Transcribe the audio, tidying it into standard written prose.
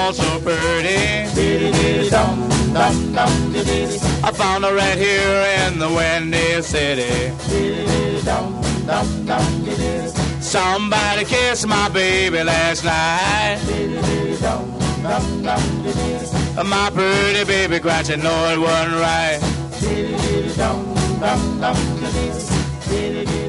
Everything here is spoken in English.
all so pretty. I found her right here in the Windy City. Somebody kissed my baby last night. My pretty baby cried, she know it wasn't right.